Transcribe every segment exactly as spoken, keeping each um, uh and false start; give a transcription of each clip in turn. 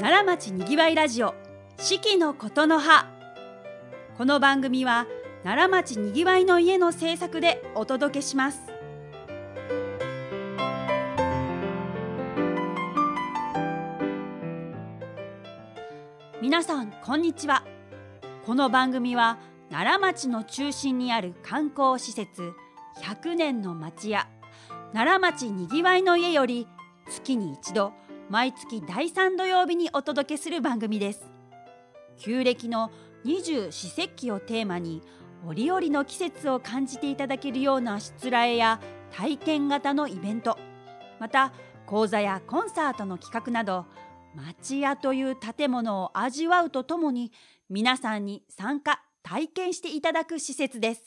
奈良町にぎわいラジオ四季のことの葉。この番組は奈良町にぎわいの家の制作でお届けします。皆さんこんにちは。この番組は奈良町の中心にある観光施設ひゃくねんの町屋奈良町にぎわいの家より月に一度毎月だいさん土曜日にお届けする番組です。旧暦の二十四節気をテーマに折々の季節を感じていただけるようなしつらえや体験型のイベント、また講座やコンサートの企画など、町屋という建物を味わうとともに皆さんに参加体験していただく施設です。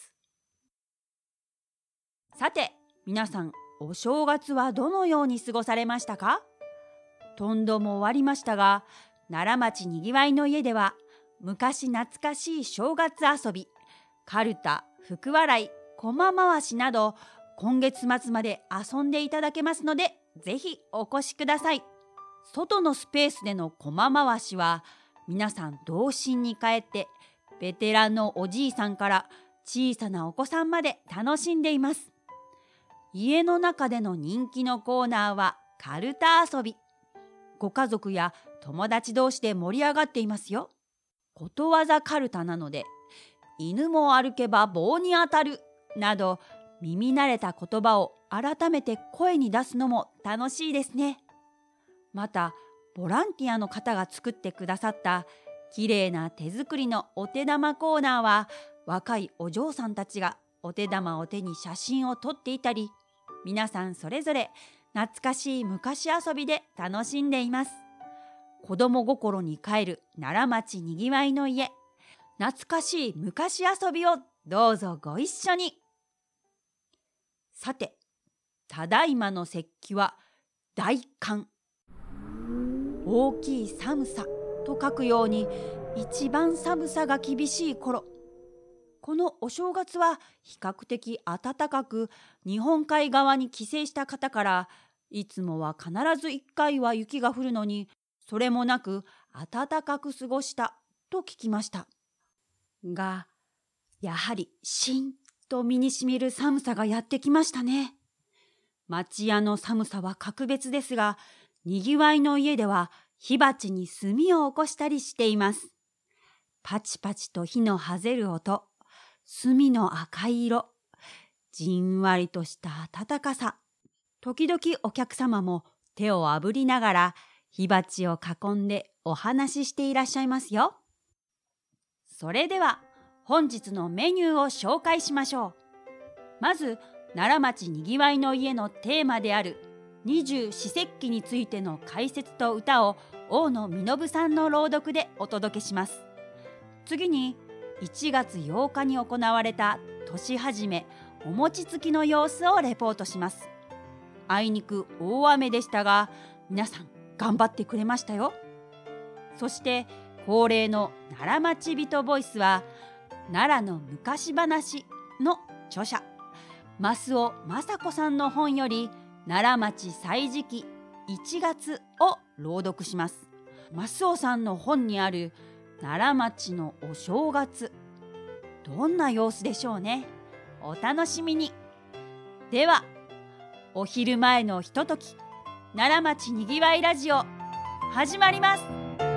さて皆さん、お正月はどのように過ごされましたか？とんども終わりましたが、奈良町にぎわいの家では昔懐かしい正月遊び、かるた、福笑い、こま回しなど今月末まで遊んでいただけますので、ぜひお越しください。外のスペースでのこま回しは皆さん童心に帰ってベテランのおじいさんから小さなお子さんまで楽しんでいます。家の中での人気のコーナーはかるた遊び。ご家族や友達同士で盛り上がっていますよ。ことわざかるたなので、犬も歩けば棒に当たるなど耳慣れた言葉を改めて声に出すのも楽しいですね。またボランティアの方が作ってくださったきれいな手作りのお手玉コーナーは、若いお嬢さんたちがお手玉を手に写真を撮っていたり、皆さんそれぞれ懐かしい昔遊びで楽しんでいます。子供心に帰る奈良町にぎわいの家、懐かしい昔遊びをどうぞご一緒に。さて、ただいまの節気は大寒。大きい寒さと書くように、一番寒さが厳しい頃。このお正月は比較的暖かく、日本海側に帰省した方から、いつもは必ずいっかいは雪が降るのに、それもなく暖かく過ごしたと聞きました。が、やはりしんと身にしみる寒さがやってきましたね。町屋の寒さは格別ですが、にぎわいの家では火鉢に炭を起こしたりしています。パチパチと火のはぜる音、炭の赤い色、じんわりとした暖かさ。時々お客様も手をあぶりながら火鉢を囲んでお話ししていらっしゃいますよ。それでは本日のメニューを紹介しましょう。まず奈良町にぎわいの家のテーマである二十四節気についての解説と歌を大野実さんの朗読でお届けします。次にいちがつようかに行われた年始めお餅つきの様子をレポートします。あいにく大雨でしたが、皆さん頑張ってくれましたよ。そして恒例の奈良町人ボイスは、奈良の昔話の著者増尾雅子さんの本より奈良町歳時記いちがつを朗読します。増尾さんの本にある奈良町のお正月、どんな様子でしょうね。お楽しみに。ではお昼前のひととき、奈良町にぎわいラジオ始まります。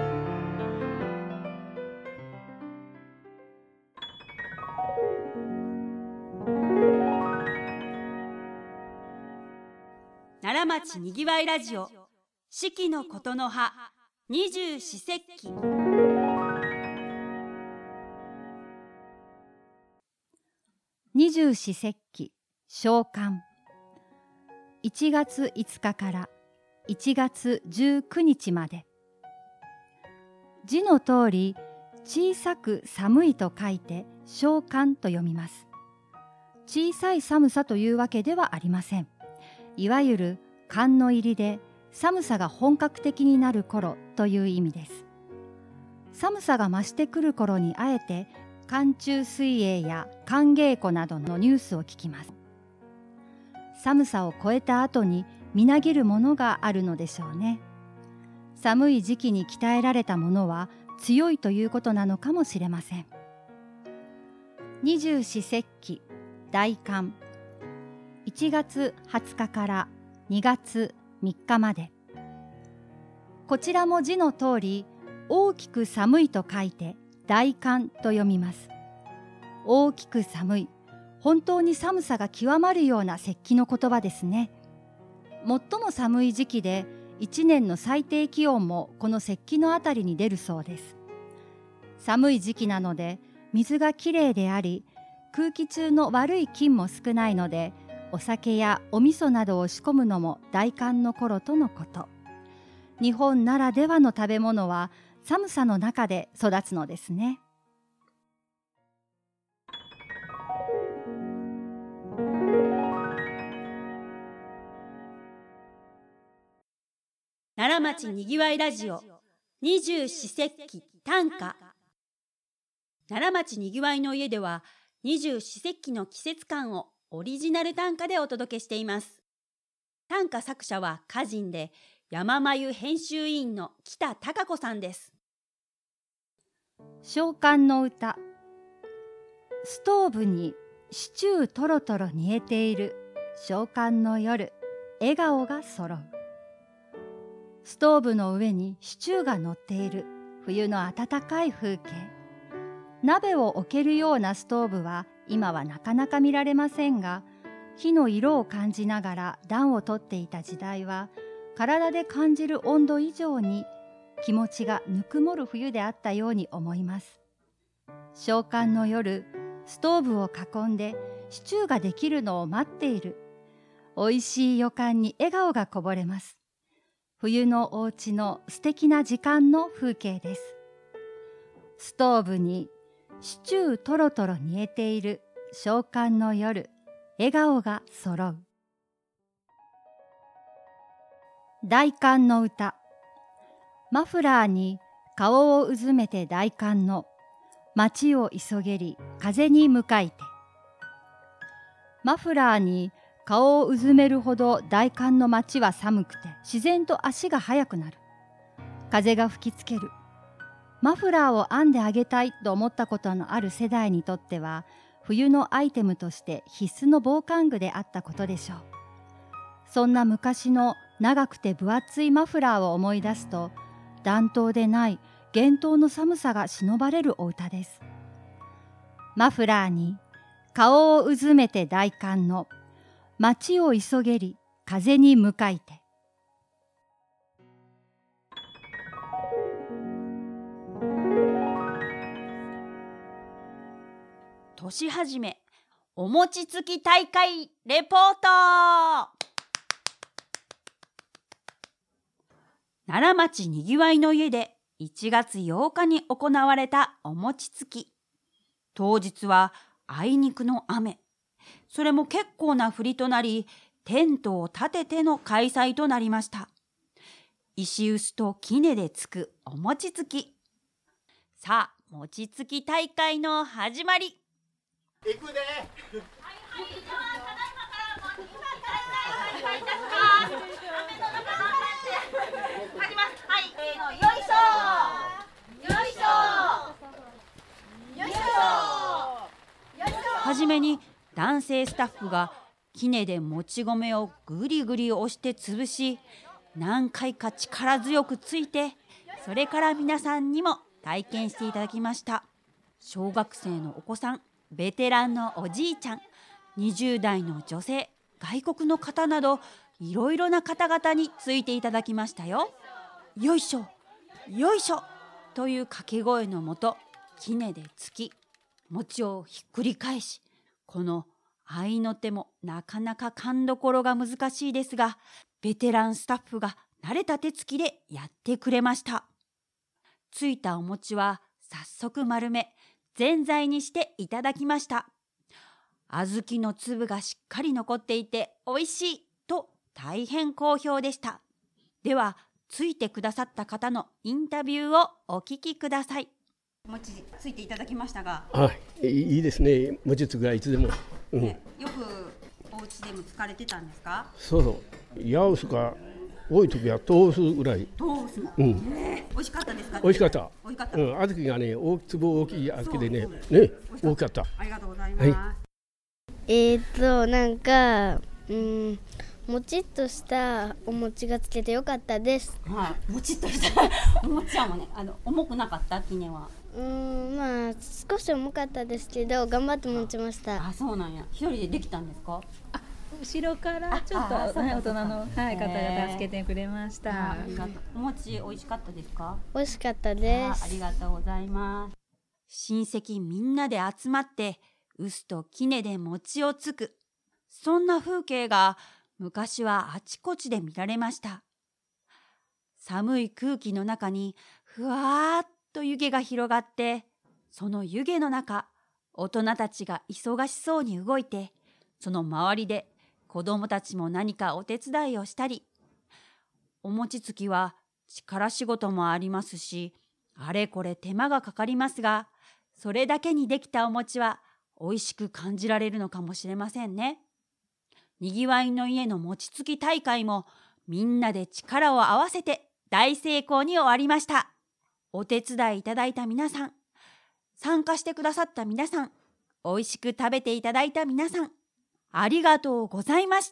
奈良町にぎわいラジオ四季のことの葉二十四節気。 二十四節気小寒。いちがついつかからいちがつじゅうくにちまで。字の通り、小さく寒いと書いて小寒と読みます。小さい寒さというわけではありません。いわゆる寒の入りで寒さが本格的になる頃という意味です。寒さが増してくる頃にあえて寒中水泳や寒稽古などのニュースを聞きます。寒さを超えた後にみなぎるものがあるのでしょうね。 寒い時期に鍛えられたものは強いということなのかもしれません。二十四節気大寒、いちがつはつかからにがつみっかまで。こちらも字の通り、大きく寒いと書いて大寒と読みます。大きく寒い、本当に寒さが極まるような節気の言葉ですね。最も寒い時期で、一年の最低気温もこの節気のあたりに出るそうです。寒い時期なので、水がきれいであり、空気中の悪い菌も少ないので、お酒やお味噌などを仕込むのも大寒の頃とのこと。日本ならではの食べ物は寒さの中で育つのですね。 奈良町にぎわいラジオ二十四節気短歌。奈良町にぎわいの家では二十四節気の季節感をオリジナル短歌でお届けしています。短歌作者は歌人で山眉編集委員の北孝子さんです。 小寒の歌。ストーブにシチューとろとろ煮えている小寒の夜、笑顔が揃う。ストーブの上にシチューが乗っている冬の暖かい風景。鍋を置けるようなストーブは今はなかなか見られませんが、火の色を感じながら暖をとっていた時代は、体で感じる温度以上に気持ちがぬくもる冬であったように思います。小寒の夜、ストーブを囲んでシチューができるのを待っている。おいしい予感に笑顔がこぼれます。冬のお家の素敵な時間の風景です。ストーブにシチューとろとろ煮えている小寒の夜、笑顔が揃う。大寒の歌。マフラーに顔をうずめて大寒の、街を急げり風に向かいて。マフラーに顔をうずめるほど大寒の街は寒くて、自然と足が速くなる。風が吹きつける。マフラーを編んであげたいと思ったことのある世代にとっては、冬のアイテムとして必須の防寒具であったことでしょう。そんな昔の長くて分厚いマフラーを思い出すと、暖冬でない厳冬の寒さがしのばれるお歌です。マフラーに顔をうずめて大寒の、街を急げり風に向かいて。 年始めお餅つき大会レポート。奈良町にぎわいの家でいちがつようかに行われたお餅つき。当日はあいにくの雨。それも結構な降りとなり、テントを立てての開催となりました。石臼と杵でつくお餅つき。さあ、餅つき大会の始まり。 行くで。はいはい、ではただいまからもう今から開催いたします。雨の中の話始まります。はい、せーの、よいしょよいしょよいしょよいしょ。 はじめに男性スタッフが杵でもち米をぐりぐり押して潰し、何回か力強くついて、それから皆さんにも体験していただきました。小学生のお子さん、ベテランのおじいちゃん、にじゅうだいの女性、外国の方などいろいろな方々についていただきましたよ。よいしょよいしょという掛け声のもと、杵でつき餅をひっくり返し、この合いの手もなかなか勘どころが難しいですが、ベテランスタッフが慣れた手つきでやってくれました。ついたお餅は早速丸め、ぜんざいにしていただきました。小豆の粒がしっかり残っていておいしいと大変好評でした。では、ついてくださった方のインタビューをお聞きください。餅ついていただきましたが、 はい、いいですね。餅つきはいつでも、うん、 ね、よくお家でも疲れてたんですか？ そうそう、八薄か多い時は豆腐ぐらい。 豆腐も、 うん、 えー、美味しかったですか？ 美味しかった。 美味しかった。 うん、小豆がね、大粒大きい小豆でね、ね、大きかった。 ありがとうございます。はい、 えーっとなんか、うん、もちっとしたお餅がつけてよかったです。 はい、もちっとしたお餅はもね、あの重くなかった？記念は。 うーん、まあ少し重かったですけど頑張って持ちました。 あ、そうなんや。一人でできたんですか？ あ、後ろからちょっと、ね、大人の、はい、方が助けてくれました。 ありがとう。お餅美味しかったですか？ 美味しかったです。 あ、ありがとうございます。親戚みんなで集まって臼と杵で餅をつく、そんな風景が昔はあちこちで見られました。寒い空気の中にふわーっと湯気が広がって、その湯気の中、大人たちが忙しそうに動いて、その周りで子供たちも何かお手伝いをしたり、お餅つきは力仕事もありますし、あれこれ手間がかかりますが、それだけにできたお餅は美味しく感じられるのかもしれませんね。にぎわいの家の餅つき大会もみんなで力を合わせて大成功に終わりました。お手伝いいただいた皆さん、参加してくださった皆さん、美味しく食べていただいた皆さん、ありがとうございました。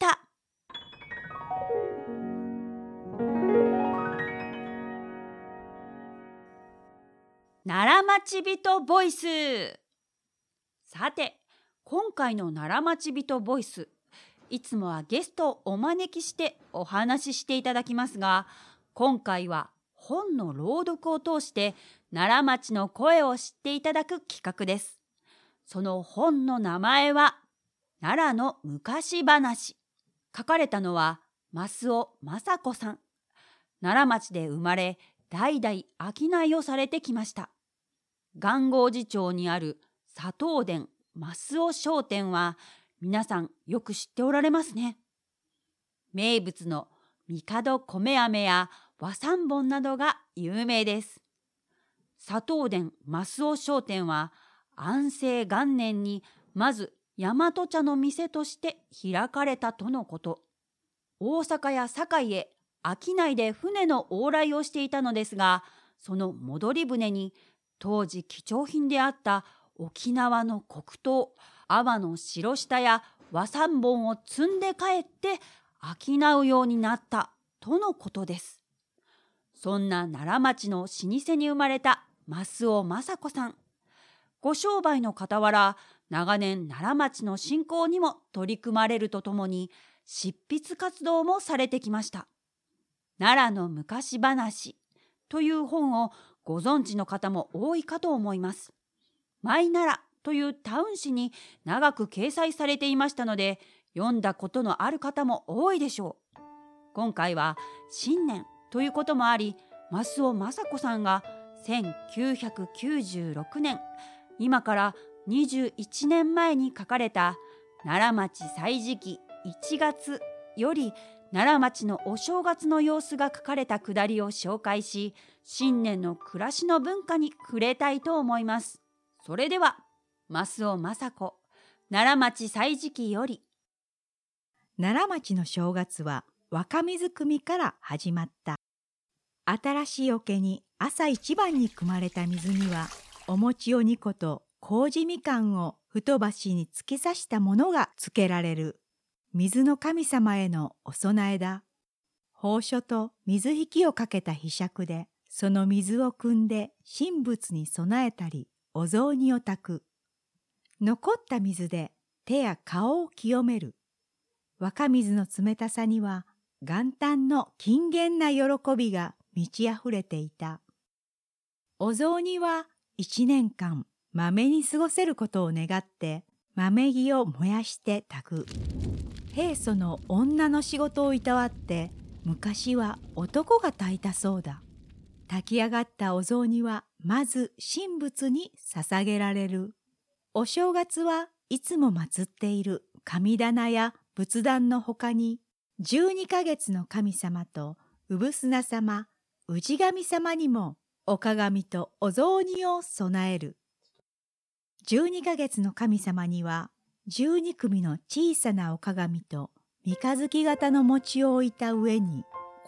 奈良町人ボイス。さて、今回の奈良町人ボイス、いつもはゲストをお招きしてお話ししていただきますが、今回は本の朗読を通して奈良町の声を知っていただく企画です。その本の名前は奈良の昔話。書かれたのは増尾雅子さん。奈良町で生まれ、代々商いをされてきました。元号寺町にある佐藤田増尾商店は皆さんよく知っておられますね。名物の帝米飴や和三盆などが有名です。佐藤田増尾商店は安政元年にまず大和茶の店として開かれたとのこと。大阪や堺へ商いで船の往来をしていたのですが、その戻り船に当時貴重品であった沖縄の黒糖、阿波の白下や和三盆を積んで帰って商うようになったとのことです。そんな奈良町の老舗に生まれた増尾雅子さん。ご商売の傍ら、長年奈良町の振興にも取り組まれるとともに、執筆活動もされてきました。奈良の昔話という本をご存知の方も多いかと思います。マイ奈良というタウン誌に長く掲載されていましたので、読んだことのある方も多いでしょう。今回は新年ということもあり、増尾雅子さんがせんきゅうひゃくきゅうじゅうろくねん、今からにじゅういちねんまえに書かれた奈良町歳時記いちがつより奈良町のお正月の様子が書かれたくだりを紹介し、新年の暮らしの文化に触れたいと思います。それでは、増尾雅子、奈良町歳時記より。 奈良町の正月は若水汲みから始まった。新しい桶に朝一番に汲まれた水には、お餅をにこと麹みかんを太箸に突き刺したものがつけられる。水の神様へのお供えだ。奉書と水引きをかけた柄杓で、その水を汲んで神仏に備えたり、お雑煮を炊く。残った水で手や顔を清める。若水の冷たさには、元旦の金言な喜びが満ち溢れていた。お雑煮は一年間豆に過ごせることを願って豆木を燃やして炊く。平素の女の仕事をいたわって昔は男が炊いたそうだ。炊き上がったお雑煮はまず神仏に捧げられる。お正月はいつも祀っている神棚や仏壇のほかにじゅうにかげつの神様と産砂様、氏神様にもお鏡とお雑煮を備える。じゅうにかげつの神様にはじゅうに組の小さなお鏡と三日月型の餅を置いた上に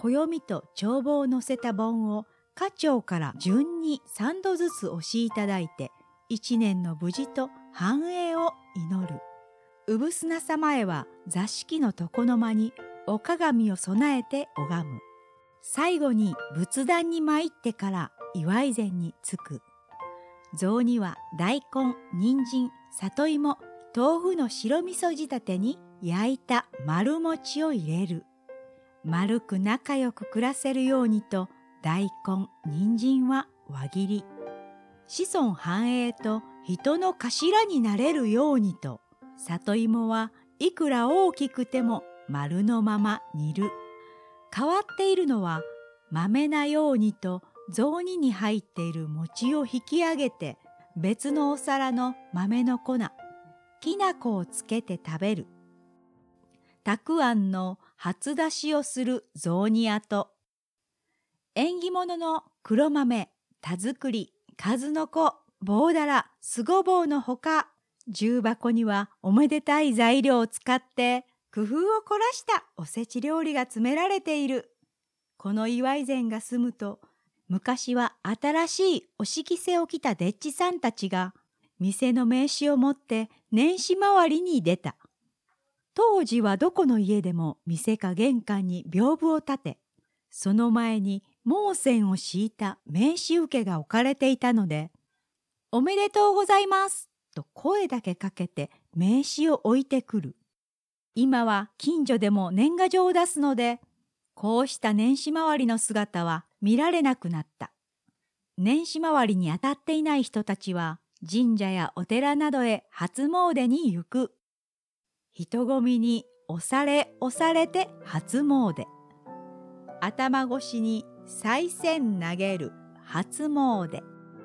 暦と帳簿を載せた盆を家長から順に三度ずつ押しいただいて、一年の無事と繁栄を祈る。うぶすな様へは座敷の床の間にお鏡を備えて拝む。最後に仏壇に参ってから祝い膳につく。雑煮は大根、人参、里芋、豆腐の白味噌仕立てに焼いた丸餅を入れる。丸く仲良く暮らせるようにと大根、人参は輪切り。子孫繁栄と人の頭になれるようにと里芋はいくら大きくても丸のまま煮る。変わっているのは豆なようにと雑煮に入っている餅を引き上げて別のお皿の豆の粉、きな粉をつけて食べる。たくあんの初出しをする雑煮跡。縁起物の黒豆、田作り、数の子、棒だら、すごぼうのほか、重箱にはおめでたい材料を使って工夫を凝らしたおせち料理が詰められている。この祝い膳が済むと、昔は新しいお敷せを着た丁稚さんたちが、店の名刺を持って年始回りに出た。当時はどこの家でも店か玄関に屏風を立て、その前に毛線を敷いた名刺受けが置かれていたので、おめでとうございますと声だけかけて名刺を置いてくる。今は近所でも年賀状を出すので、こうした年始回りの姿は見られなくなった。年始回りに当たっていない人たちは神社やお寺などへ初詣に行く。人混みに押され押されて初詣。頭越しに賽銭投げる初詣。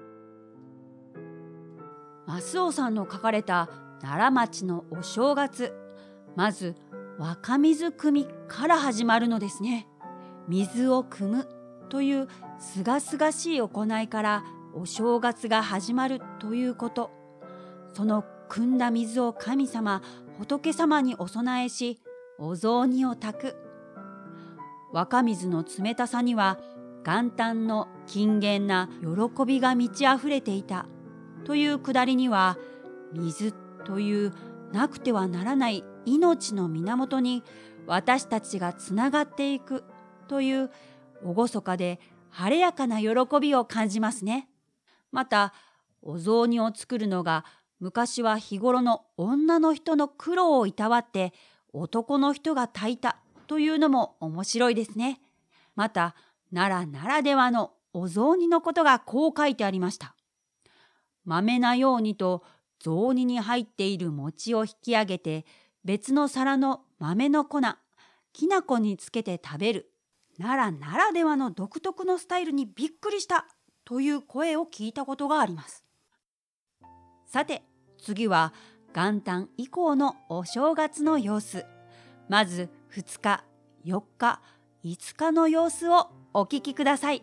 増尾さんの書かれた奈良町のお正月、まず若水汲みから始まるのですね。水を汲むというすがすがしい行いからお正月が始まるということ。その汲んだ水を神様、仏様にお供えし、お雑煮を炊く。若水の冷たさには元旦の金言な喜びが満ち溢れていたというくだりには、水というなくてはならない命の源に私たちがつながっていくという厳かで晴れやかな喜びを感じますね。またお雑煮を作るのが昔は日頃の女の人の苦労をいたわって男の人が炊いたというのも面白いですね。また奈良ならではのお雑煮のことがこう書いてありました。豆なようにと雑煮に入っている餅を引き上げて別の皿の豆の粉、きな粉につけて食べる。奈良ならではの独特のスタイルにびっくりしたという声を聞いたことがあります。さて次は元旦以降のお正月の様子。まずふつか、よっか、いつかの様子をお聞きください。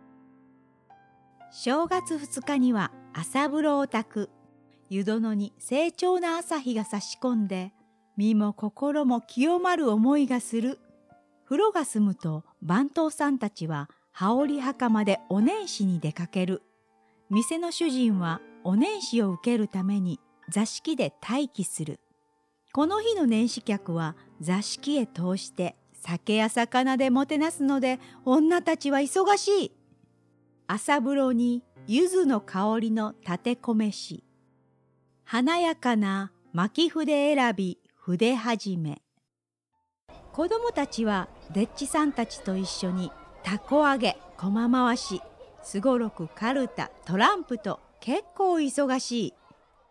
正月ふつかには朝風呂を炊く。湯殿に清澄な朝日が差し込んで、身も心も清まる思いがする。風呂が済むと番頭さんたちは羽織袴でお年始に出かける。店の主人はお年始を受けるために座敷で待機する。この日の年始客は座敷へ通して酒や魚でもてなすので、女たちは忙しい。朝風呂に柚子の香りの立て込めし、華やかな巻き筆選び筆始め。子供たちは丁稚さんたちと一緒にたこ揚げ、駒回し、すごろく、かるた、トランプと結構忙しい。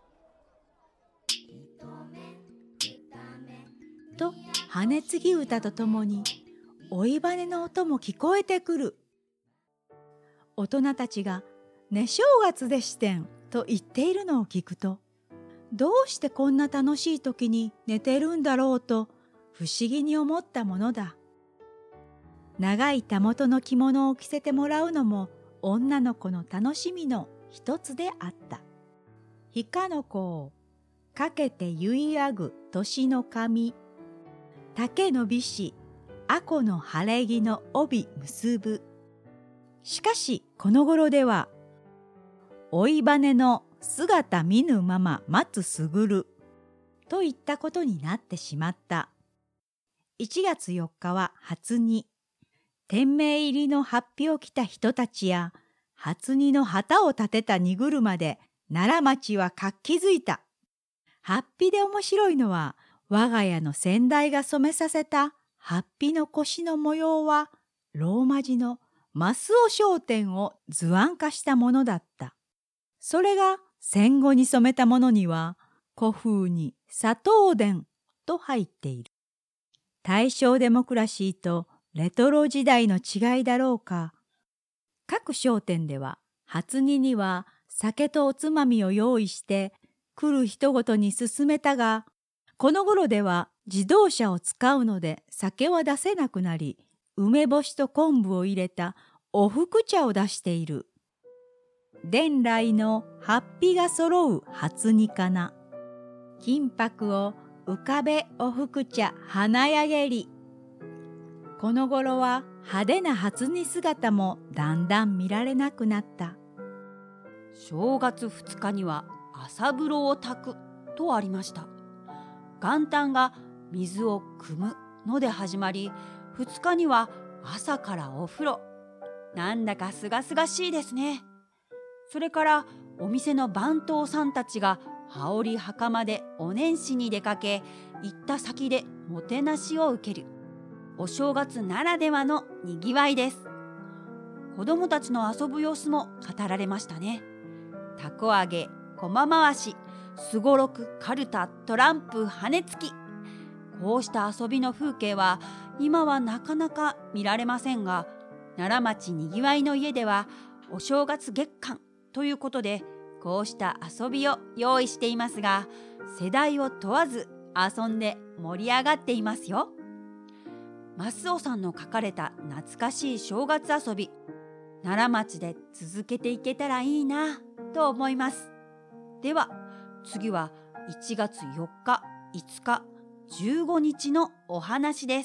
と羽継ぎ歌とともに追い羽の音も聞こえてくる。大人たちがね正月でしてんと言っているのを聞くと、どうしてこんな楽しい時に寝てるんだろうと不思議に思ったものだ。長いたもとの着物を着せてもらうのも女の子の楽しみの一つであった。ひかの子をかけて結いあぐ年の髪、竹のびしあこの晴れ着の帯結ぶ。しかしこの頃では、追い羽の姿見ぬまま待つすぐるといったことになってしまった。いちがつよっかは初荷。天命入りの法被を着た人たちや、初荷の旗を立てた荷車で奈良町は活気づいた。法被で面白いのは、我が家の先代が染めさせた法被の腰の模様は、ローマ字の増尾商店を図案化したものだった。それが戦後に染めたものには、古風に砂糖田と入っている。大正デモクラシーとレトロ時代の違いだろうか。各商店では、初荷には酒とおつまみを用意して、来る人ごとに勧めたが、この頃では自動車を使うので酒は出せなくなり、梅干しと昆布を入れたおふく茶を出している。伝来の法被が揃う初荷かな。金箔を浮かべおふく茶華やげり。この頃は派手な初荷姿もだんだん見られなくなった。 正月ふつかには朝風呂を炊くとありました。元旦が水を汲むので始まり、ふつかには朝からお風呂。なんだかすがすがしいですね。それからお店の番頭さんたちが羽織袴でお年始に出かけ、行った先でもてなしを受ける。お正月ならではのにぎわいです。子供たちの遊ぶ様子も語られましたね。たこ揚げ、駒回し、すごろく、かるた、トランプ、羽根つき。こうした遊びの風景は今はなかなか見られませんが、奈良町にぎわいの家ではお正月月間ということで、こうした遊びを用意していますが、世代を問わず遊んで盛り上がっていますよ。増尾さんの書かれた懐かしい正月遊び、奈良町で続けていけたらいいなと思います。では次はいちがつよっか、いつか、じゅうごにちのお話です。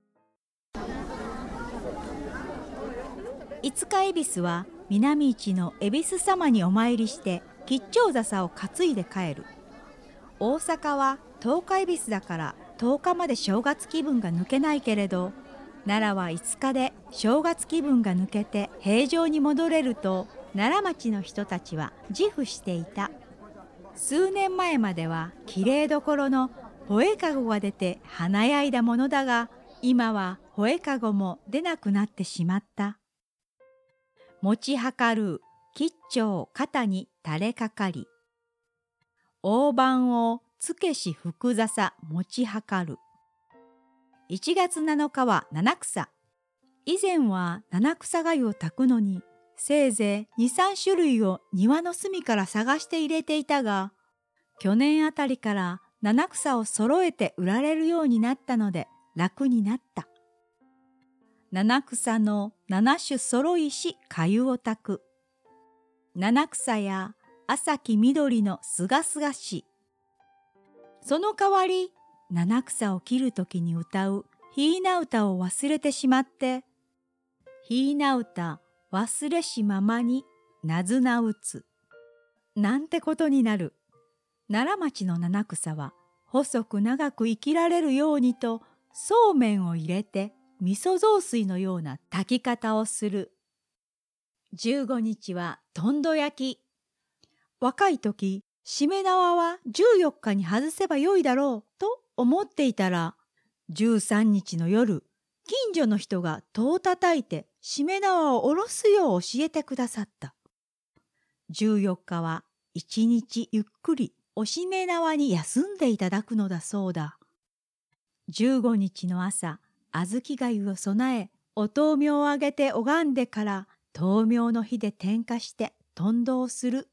いつか恵比寿は南市の恵比寿様にお参りして吉兆笹を担いで帰る。大阪はとおか恵比寿だからとおかまで正月気分が抜けないけれど、奈良はいつかで正月気分が抜けて平常に戻れると奈良町の人たちは自負していた。数年前まではきれいどころの吠えかごが出て華やいだものだが、今は吠えかごも出なくなってしまった。持ちはかる吉兆肩に垂れかかり、大判をつけし福笹持ちはかる。いちがつなのかは七草。以前は七草がゆを炊くのに、せいぜいに、さんしゅるいを庭の隅から探して入れていたが、去年あたりから七草を揃えて売られるようになったので楽になった。七草の七種揃いしかゆを炊く。七草や朝木緑のすがすがし。その代わり、七草を切るときに歌うひいな歌を忘れてしまって、ひいな歌忘れしままになずなうつ。なんてことになる。奈良町の七草は細く長く生きられるようにとそうめんを入れて味噌雑炊のような炊き方をする。じゅうごにちはとんど焼き。若い時、しめ縄はじゅうよっかに外せばよいだろうと思っていたら、じゅうさんにちの夜、近所の人が戸を叩いてしめ縄を下ろすよう教えてくださった。じゅうよっかはいちにちゆっくりおしめ縄に休んでいただくのだそうだ。じゅうごにちの朝、小豆がゆを備え、お灯明をあげて拝んでから、灯明の火で点火してとんどをする。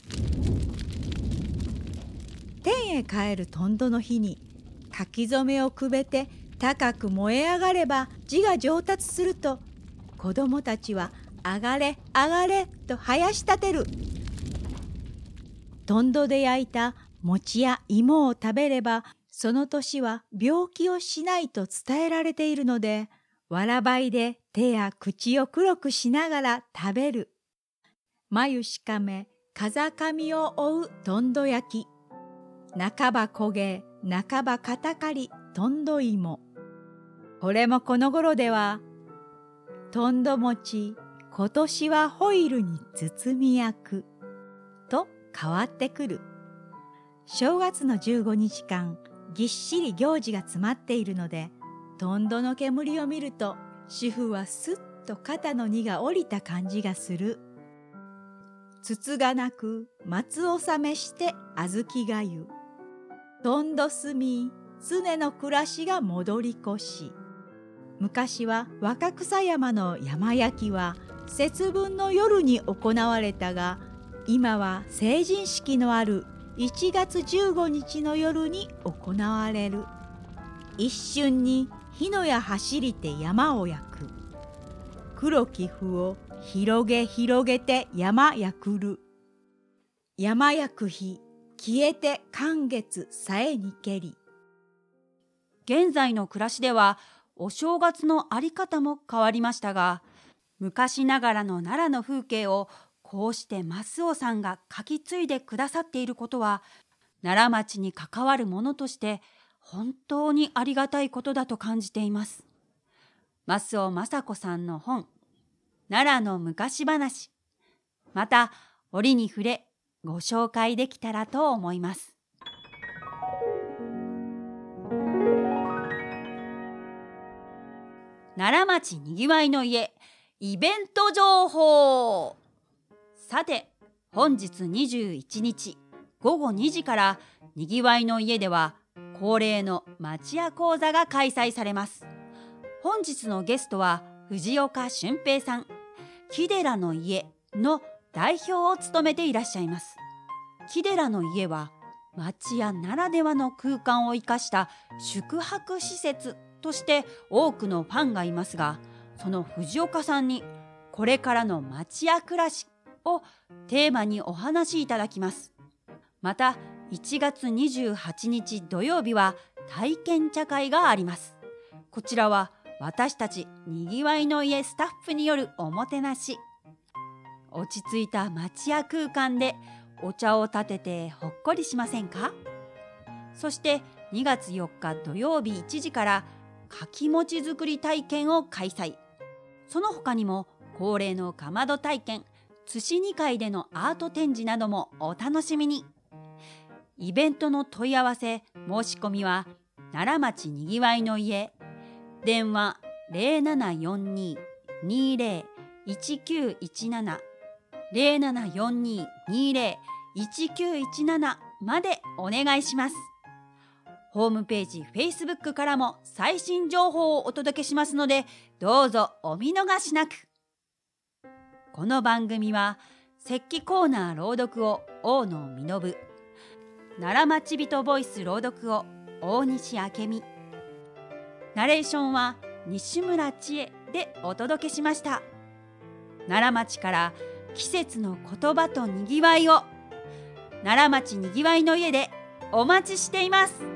天へ帰るとんどの日に、書き初めをくべて高く燃え上がれば字が上達すると、子供たちは上がれ上がれとはやし立てる。とんどで焼いた餅や芋を食べれば、 その年は病気をしないと伝えられているので、わらばいで手や口を黒くしながら食べる。眉しかめ、風上を覆うとんど焼き。半ば焦げ、半ば硬かり、とんど芋。これもこの頃では、とんど餅、今年はホイルに包み焼く。と変わってくる。正月のじゅうごにちかん、ぎっしり行事が詰まっているので、とんどの煙を見ると、主婦はすっと肩の荷が下りた感じがする。筒がなく、松納めして小豆がゆ。とんどすみ、常の暮らしが戻り越し。昔は若草山の山焼きは節分の夜に行われたが、今は成人式のあるいちがつじゅうごにちの夜に行われる。一瞬に火の矢走りて山を焼く。黒き符を広げ広げて山焼くる。山焼く日、消えて寒月さえにけり。 現在の暮らしではお正月のあり方も変わりましたが、昔ながらの奈良の風景をこうして増尾さんが書き継いでくださっていることは、奈良町に関わるものとして本当にありがたいことだと感じています。増尾雅子さんの本、奈良の昔話、また折に触れご紹介できたらと思います。奈良町にぎわいの家イベント情報。さて、本日にじゅういちにちごごにじからにぎわいの家では恒例の町屋講座が開催されます。本日のゲストは藤岡俊平さん、木寺の家の代表を務めていらっしゃいます。木寺の家は町屋ならではの空間を生かした宿泊施設として多くのファンがいますが、その藤岡さんにこれからの町屋暮らしをテーマにお話しいただきます。またいちがつにじゅうはちにち土曜日は体験茶会があります。こちらは私たちにぎわいの家スタッフによるおもてなし。落ち着いた町屋空間でお茶を立ててほっこりしませんか？そしてにがつよっか土曜日いちじからかきもち作り体験を開催。その他にも恒例のかまど体験、寿司にかいでのアート展示などもお楽しみに。イベントの問い合わせ申し込みは奈良町にぎわいの家、電話 ゼロななよんに にゼロ いちきゅういちなな ゼロななよんに にゼロ いちきゅういちなな までお願いします。ホームページ、Facebook からも最新情報をお届けしますので、どうぞお見逃しなく。この番組は石器コーナー朗読を大野実、奈良町人ボイス朗読を大西明美、ナレーションは西村千恵でお届けしました。奈良町から季節の言葉とにぎわいを、奈良町にぎわいの家でお待ちしています。